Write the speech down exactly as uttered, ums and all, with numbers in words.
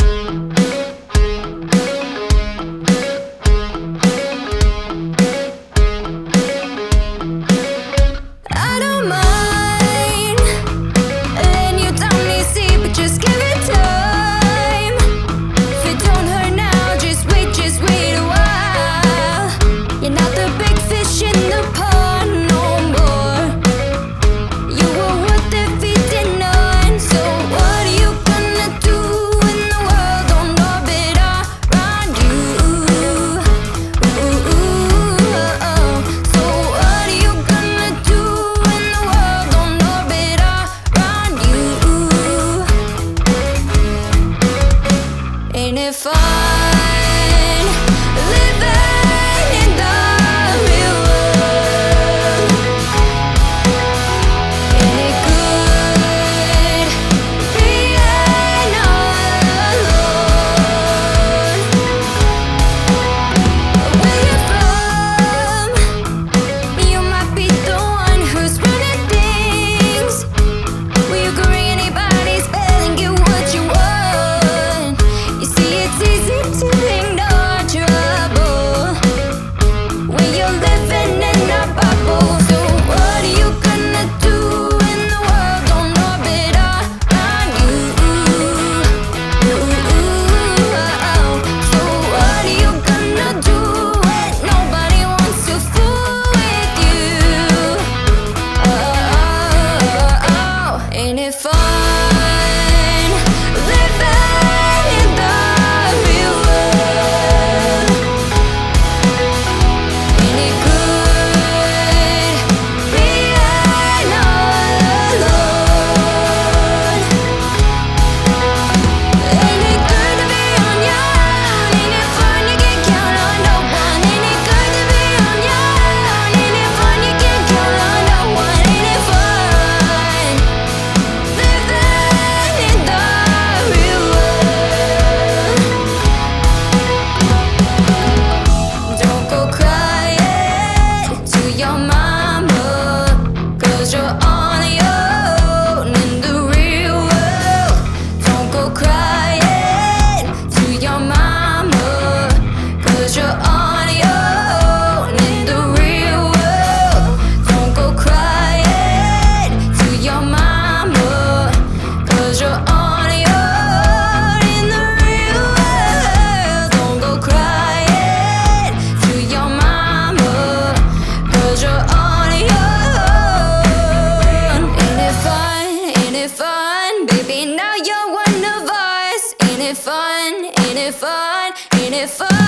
Ain't it fun living in the real world? Ain't it good being alone? Where you from? You might be the one who's running things. Will you agree anybody's bell and get what you want? It's easy to ignore trouble when you're living in a bubble. So what are you gonna do when the world don't orbit around you? So what are you gonna do when nobody wants to fool with you? Oh, ain't it fun? Fun, ain't it fun, ain't it fun?